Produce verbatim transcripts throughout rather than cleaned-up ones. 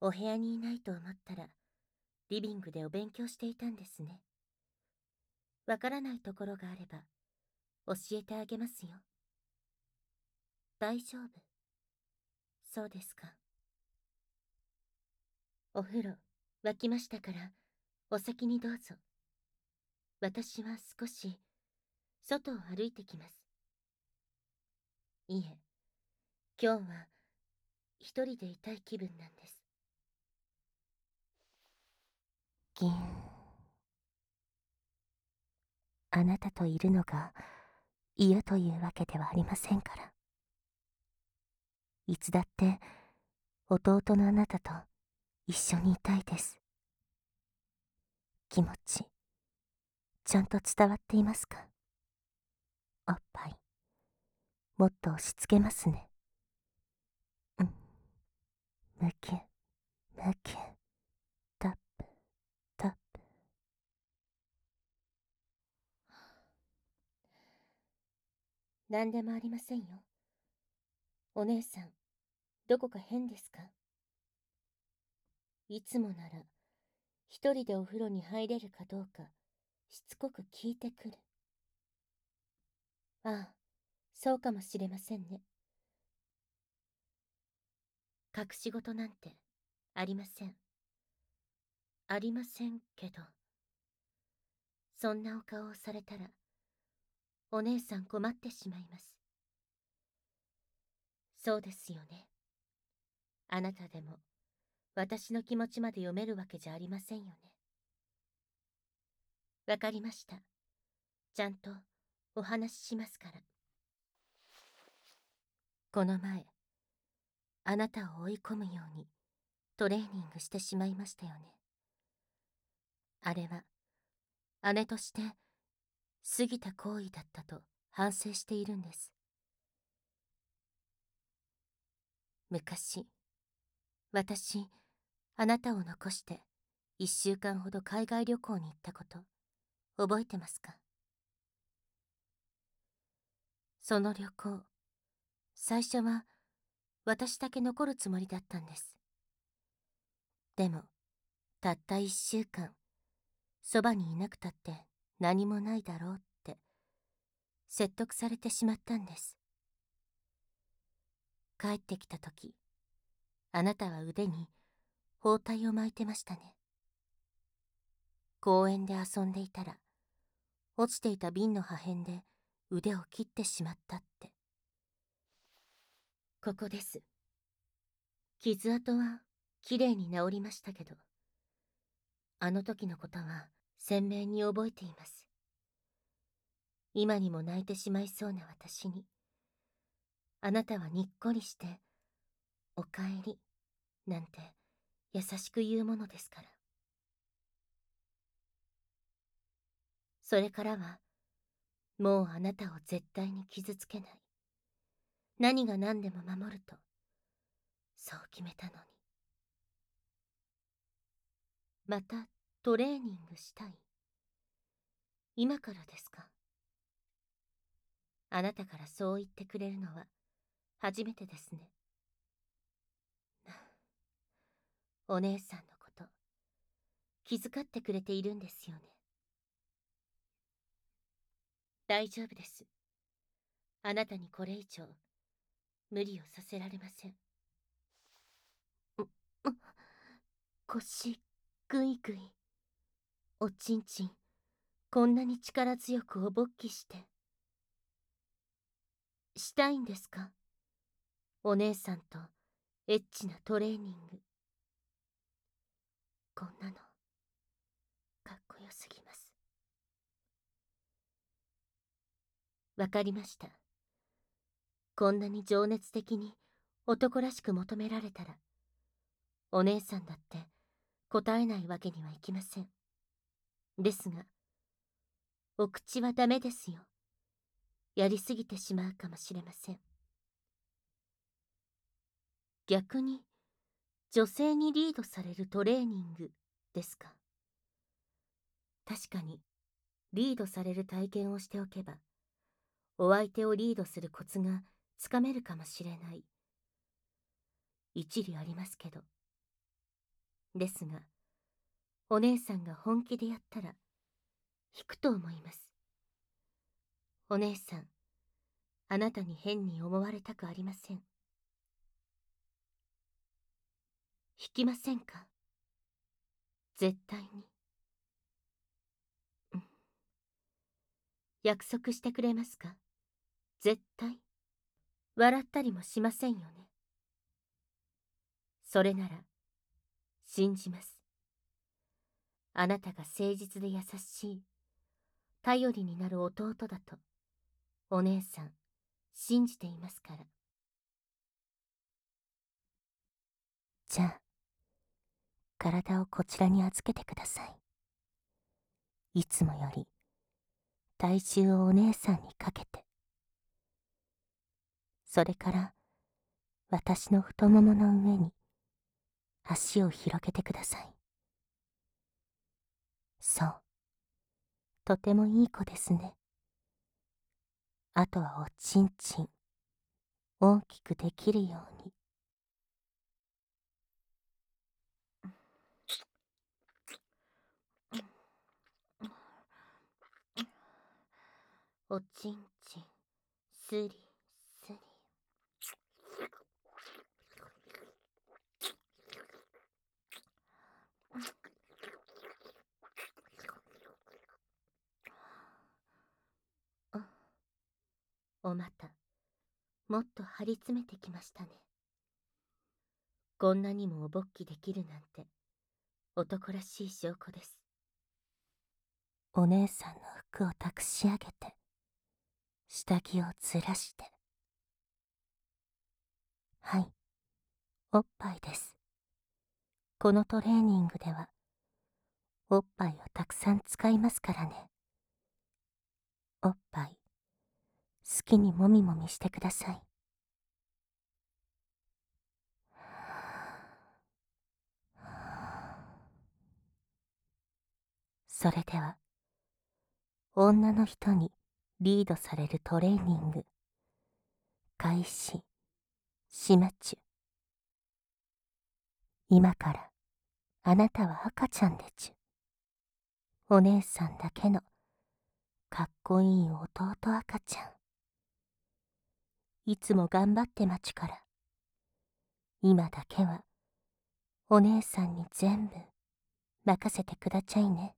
お部屋にいないと思ったら、リビングでお勉強していたんですね。わからないところがあれば、教えてあげますよ。大丈夫。そうですか。お風呂、沸きましたから、お先にどうぞ。私は少し、外を歩いてきます。いえ、今日は、一人でいたい気分なんです。ぎん。あなたといるのが嫌というわけではありませんから。いつだって弟のあなたと一緒にいたいです。気持ち、ちゃんと伝わっていますか？おっぱい、もっと押し付けますね。うん。むきゅ、むきゅ、タップ、タップ。なんでもありませんよ。お姉さん、どこか変ですか？いつもなら、一人でお風呂に入れるかどうか、しつこく聞いてくる。ああ、そうかもしれませんね。隠し事なんて、ありません。ありませんけど。そんなお顔をされたら、お姉さん困ってしまいます。そうですよね。あなたでも、私の気持ちまで読めるわけじゃありませんよね。わかりました。ちゃんと、お話ししますから。この前、あなたを追い込むように、トレーニングしてしまいましたよね。あれは、姉として、過ぎた行為だったと反省しているんです。昔、私、あなたを残して一週間ほど海外旅行に行ったこと、覚えてますか？その旅行、最初は私だけ残るつもりだったんです。でも、たった一週間、そばにいなくたって何もないだろうって説得されてしまったんです。帰ってきた時、あなたは腕に包帯を巻いてましたね。公園で遊んでいたら、落ちていた瓶の破片で腕を切ってしまったって。ここです。傷跡はきれいに治りましたけど、あの時のことは鮮明に覚えています。今にも泣いてしまいそうな私に、あなたはにっこりして、おかえり、なんて優しく言うものですから。それからは、もうあなたを絶対に傷つけない。何が何でも守ると、そう決めたのに。またトレーニングしたい。今からですか？あなたからそう言ってくれるのは初めてですね。お姉さんのこと、気遣ってくれているんですよね。大丈夫です。あなたにこれ以上、無理をさせられません。う、う、腰、ぐいぐい。おちんちん、こんなに力強くおぼっきして。したいんですか？お姉さんとエッチなトレーニング。こんなの、かっこよすぎます。わかりました。こんなに情熱的に男らしく求められたら、お姉さんだって答えないわけにはいきません。ですが、お口はダメですよ。やりすぎてしまうかもしれません。逆に、女性にリードされるトレーニングですか？確かに、リードされる体験をしておけば、お相手をリードするコツがつかめるかもしれない。一理ありますけど、 ですが、お姉さんが本気でやったら、引くと思います。お姉さん、あなたに変に思われたくありません。引きませんか？絶対に。うん。約束してくれますか？絶対。笑ったりもしませんよね。それなら、信じます。あなたが誠実で優しい、頼りになる弟だと、お姉さん、信じていますから。じゃあ、体をこちらに預けてください。いつもより、体重をお姉さんにかけて。それから、私の太ももの上に、足を広げてください。そう。とてもいい子ですね。あとはおちんちん、大きくできるように。おちんちん、すり、すり。おまた、もっと張り詰めてきましたね。こんなにもおぼっきできるなんて、男らしい証拠です。お姉さんの服を託し上げて、下着をずらして。はい、おっぱいです。このトレーニングでは、おっぱいをたくさん使いますからね。おっぱい、好きにもみもみしてください。それでは、女の人にリードされるトレーニング、開始、しまちゅ。今から、あなたは赤ちゃんでちゅ。お姉さんだけの、かっこいい弟赤ちゃん。いつも頑張ってまちゅから。今だけは、お姉さんに全部、任せてくだちゃいね。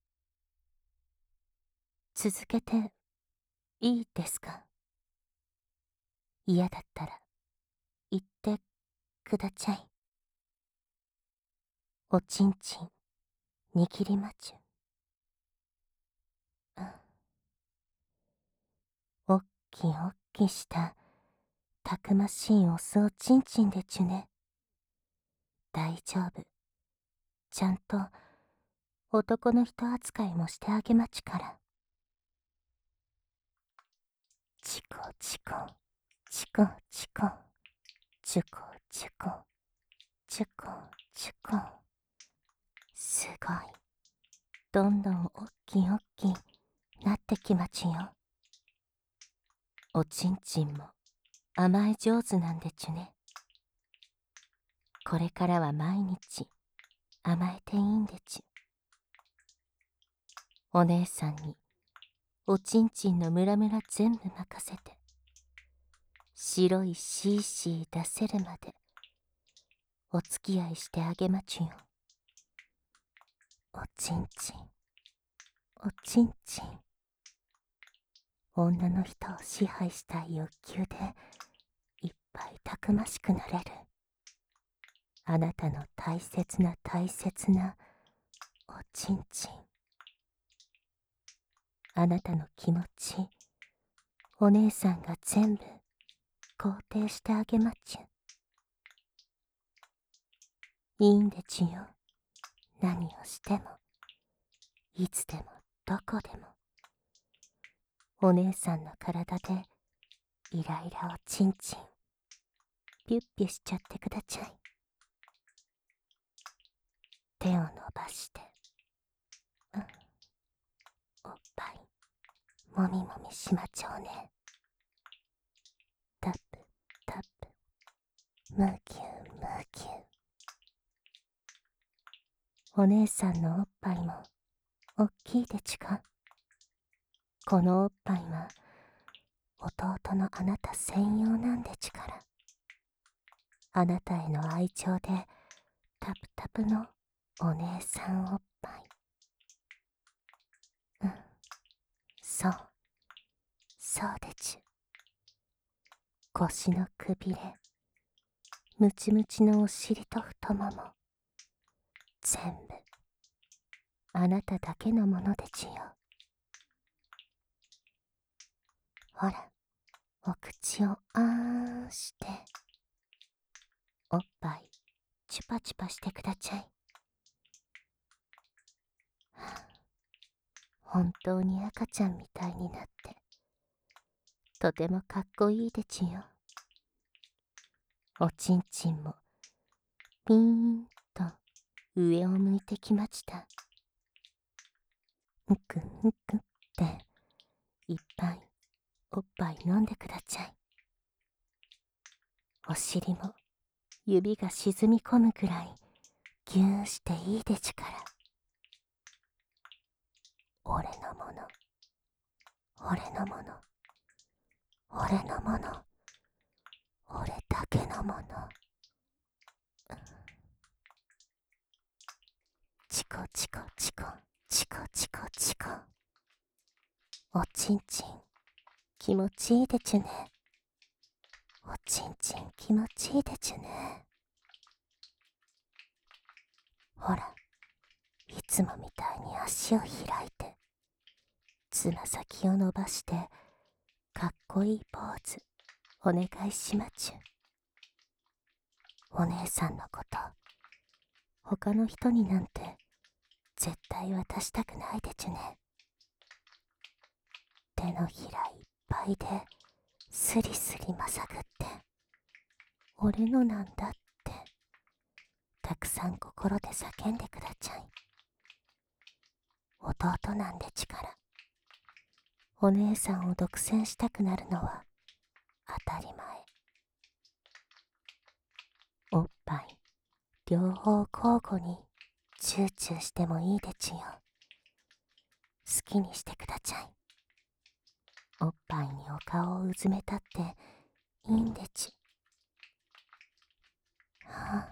続けて、いいですか？嫌だったら、言ってくだちゃい。おちんちん、握りまちゅ。おっきおっきしたたくましいオスおちんちんでちゅね。大丈夫。ちゃんと男の人扱いもしてあげまちから。チコチコチコチコチュコチュコチュコチュコ。すごい。どんどんおっきおっきなってきまちよ。おちんちんも甘え上手なんでちゅね。これからは毎日甘えていいんでちゅ。お姉さんにおちんちんのムラムラ全部任せて、白いシーシー出せるまでお付き合いしてあげまちゅよ。おちんちん、おちんちん。女の人を支配したい欲求でいっぱいたくましくなれる。あなたの大切な大切なおちんちん。あなたの気持ち、お姉さんが全部肯定してあげまちゅ。いいんでちゅよ。何をしても、いつでもどこでも。お姉さんの体でイライラおちんちん、ピュッピュしちゃってくだちゃい。手を伸ばして、うん、おっぱい、もみもみしまちょうね。タップ、タップ、ムーキュー、ムーキュー。 お姉さんのおっぱいもおっきいでちゅか。このおっぱいは弟のあなた専用なんでちゅから。あなたへの愛情でタプタプのお姉さんおっぱい。うん、そう、そうでちゅ。腰のくびれ、ムチムチのお尻と太もも、全部あなただけのものでちゅよ。ほら、お口をあーんして、おっぱいチュパチュパしてくだちゃい。本当に赤ちゃんみたいになって、とてもかっこいいでちゅよ。おちんちんもピーンと上を向いてきました。うくうくっていっぱいおっぱい飲んでくだちゃい。お尻も指が沈み込むくらいぎゅーしていいでちゅから。俺のもの、俺のもの、俺のもの、俺だけのもの。チコチコチコ、チコチコチコ。おちんちん気持ちいいでちゅね。おちんちん気持ちいいでちゅね。ほら、いつもみたいに足を開いて、つま先を伸ばして、かっこいいポーズ、お願いしまちゅ。お姉さんのこと、他の人になんて、絶対渡したくないでちゅね。手のひらいっぱいで、スリスリまさぐって、俺のなんだって、たくさん心で叫んでくだちゃい。弟なんでちから。お姉さんを独占したくなるのは当たり前。おっぱい両方交互にチューチューしてもいいでちゅよ。好きにしてくだちゃい。おっぱいにお顔をうずめたっていいんでちゅ。は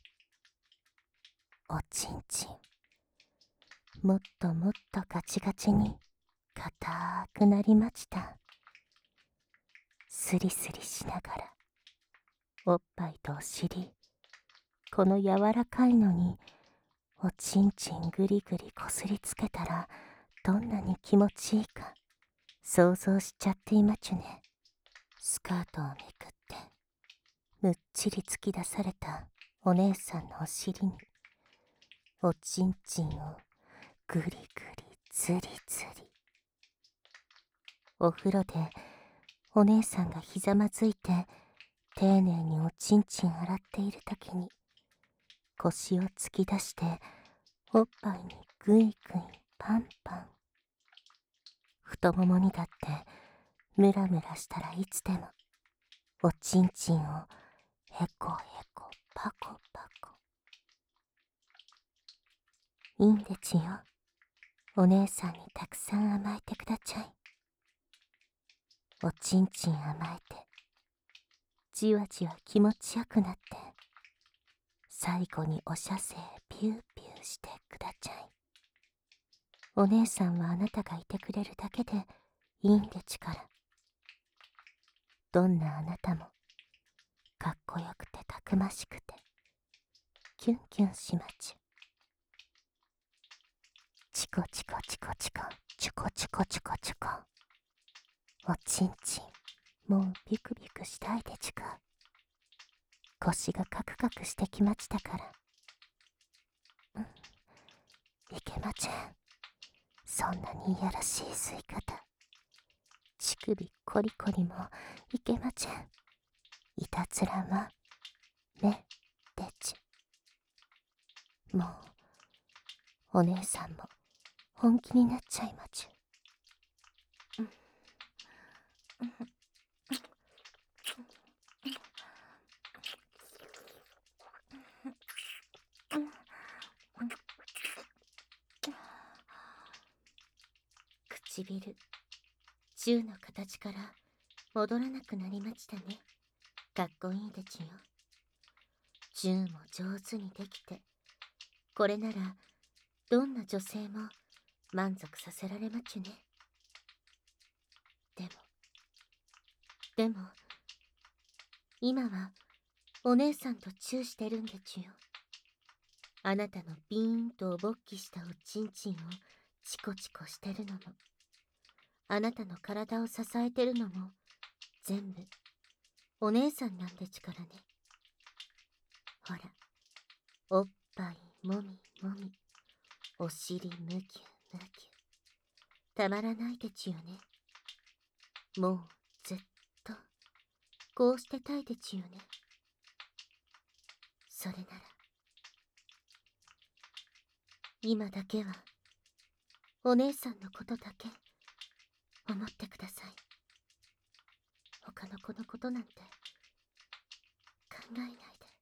あ、おちんちんもっともっとガチガチに硬くなりました。スリスリしながらおっぱいとお尻、この柔らかいのにおちんちんぐりぐりこすりつけたらどんなに気持ちいいか想像しちゃっていまちゅね。スカートをめくってむっちり突き出されたお姉さんのお尻におちんちんをぐりぐりずりずり。お風呂でお姉さんがひざまずいて丁寧におちんちん洗っているときに腰を突き出しておっぱいにぐいぐいパンパン。太ももにだってムラムラしたらいつでもおちんちんをへこへこパコパコ。いいんでちよ。お姉さんにたくさん甘えてくだちゃい。おちんちん甘えてじわじわ気持ちよくなって最後におしゃせピューピューしてくだちゃい。お姉さんはあなたがいてくれるだけでいいんでちから。どんなあなたもかっこよくてたくましくてキュンキュンしまちゅ。チコチコチコチコチュコチュコチュコチュコ。おちんちんもうビクビクしたいでちゅか。腰がカクカクしてきましたから。うん、いけまちぇん。そんなにいやらしい吸い方。乳首コリコリもいけまちぇん。いたずらはねでちゅ。もうお姉さんも本気になっちゃいまちゅ。 唇、チューの形から戻らなくなりましたね。かっこいいでちゅよ。チューも上手にできて、これならどんな女性も満足させられまちゅね。でも、でも、今はお姉さんとチューしてるんでちゅよ。あなたのピーンとおぼっきしたおちんちんをチコチコしてるのも、あなたの体を支えてるのも、全部お姉さんなんでちゅからね。ほら、おっぱいもみもみ、お尻むぎゅむぎゅ。たまらないでちゅよね。もうずっとこうしてたいでちゅよね。それなら今だけはお姉さんのことだけ思ってください。他の子のことなんて考えないで。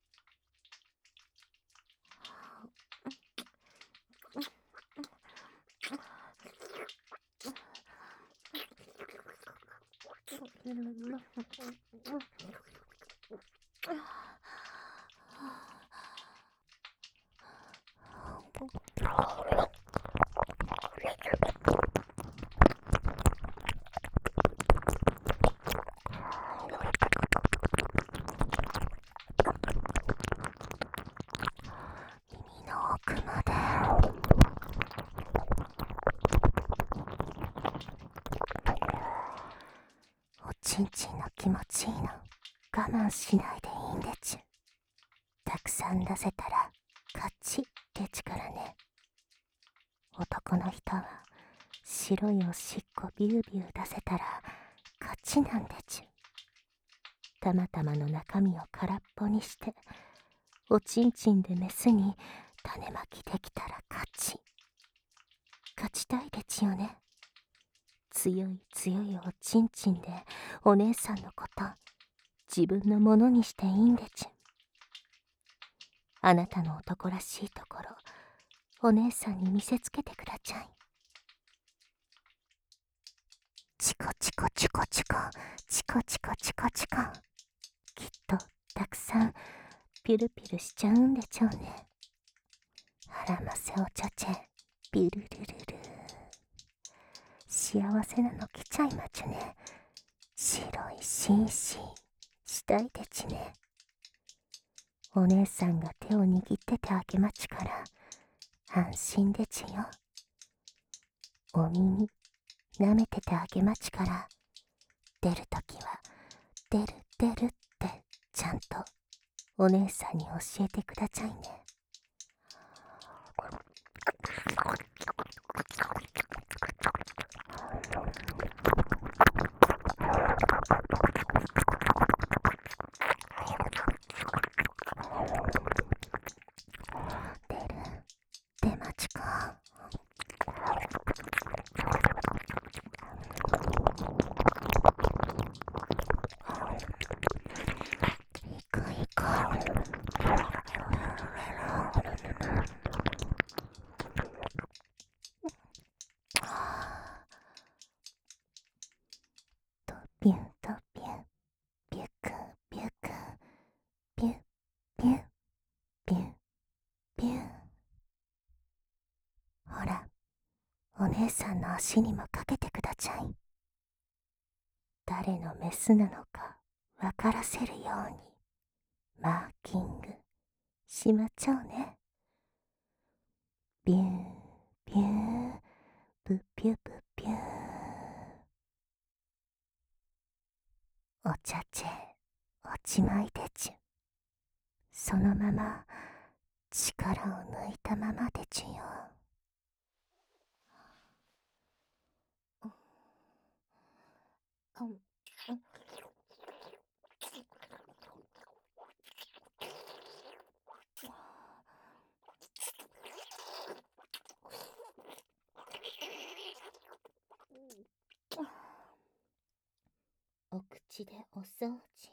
耳の奥までおちんちんの気持ちいいの我慢しないでいいんでちゅ。たくさん出せたら勝ちでちからね。男の人は白いおしっこビュービュー出せたら勝ちなんでちゅ。たまたまの中身を空っぽにしておちんちんでメスに種まきできたら勝ち。勝ちたいでちよね。強い強いおちんちんでお姉さんのこと自分のものにしていいんでちゅ。あなたの男らしいところお姉さんに見せつけてくだちゃい。チコチコチコチコチコチコチコチコ、きっとたくさんピュルピュルしちゃうんでちょうね。はらませおちょちぇピュルルルル、幸せなの来ちゃいまちゅね。白いシーシーしたいでちね。お姉さんが手を握っててあげまちから安心でちよ。お耳舐めててあげまちから出るときは出る出るってちゃんとお姉さんに教えてくださいね。出る出まちか。いくいく。とぴゅんとぴゅん、ぴゅくぴゅく、ぴゅぴゅぴゅぴゅ。ほら、お姉さんの足にもかけてくだちゃい。誰のメスなのかわからせるようにマーキングしまちょうね。ビュービューブピュブピュー。お茶チェおちまいでちゅ。そのまま力を抜いたままでちゅよ。お口でお掃除。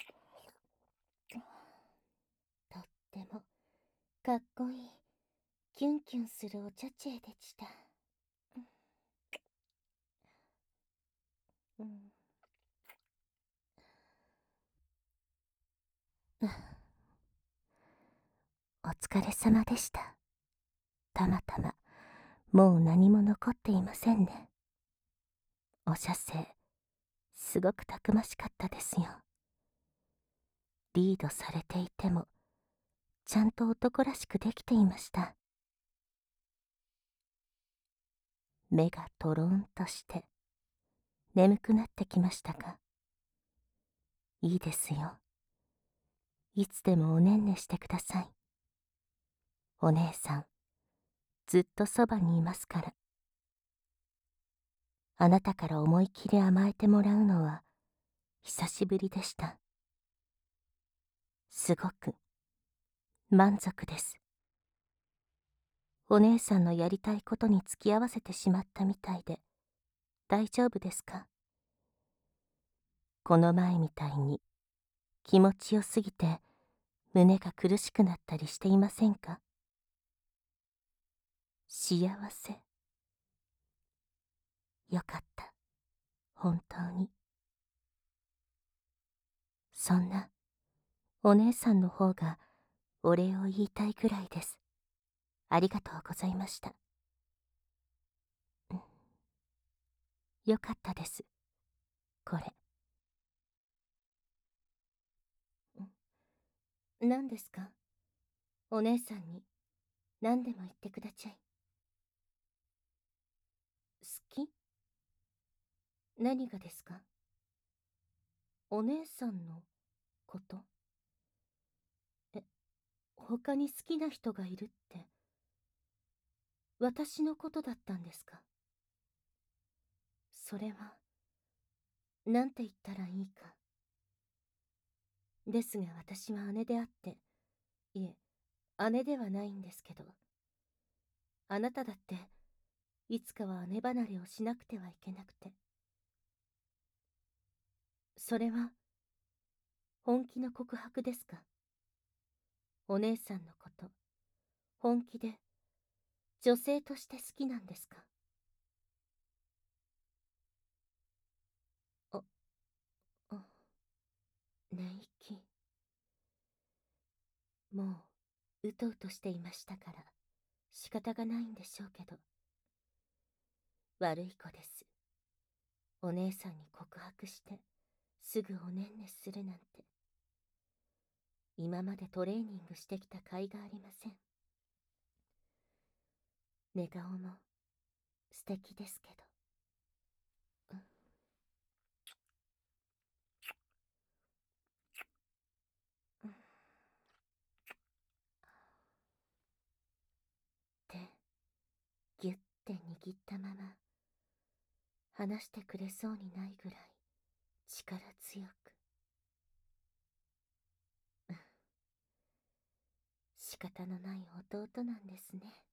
とってもかっこいいキュンキュンするお茶チェでした。うん。お疲れ様でした。たまたま、もう何も残っていませんね。お写生、すごくたくましかったですよ。リードされていても、ちゃんと男らしくできていました。目がとろんとして、眠くなってきましたか。いいですよ。いつでもおねんねしてください。お姉さん、ずっとそばにいますから。あなたから思い切り甘えてもらうのは、久しぶりでした。すごく、満足です。お姉さんのやりたいことに付き合わせてしまったみたいで、大丈夫ですか？この前みたいに、気持ちよすぎて、胸が苦しくなったりしていませんか？幸せ。よかった。本当に。そんな、お姉さんの方が、お礼を言いたいぐらいです。ありがとうございました。うん。よかったです。これ。ん、何ですか？お姉さんに、何でも言ってくだちゃい。好き？何がですか？お姉さんのこと？え、他に好きな人がいるって、私のことだったんですか？それは、なんて言ったらいいか。ですが私は姉であって、いえ、姉ではないんですけど、あなただって、いつかは姉離れをしなくてはいけなくて。それは、本気の告白ですか？お姉さんのこと、本気で、女性として好きなんですか？あ、あ、寝息。もう、うとうとしていましたから、仕方がないんでしょうけど。悪い子です。お姉さんに告白して、すぐおねんねするなんて。今までトレーニングしてきた甲斐がありません。寝顔も素敵ですけど。うん。うん。手、ぎゅって握ったまま、離してくれそうにないぐらい力強く。うん。仕方のない弟なんですね。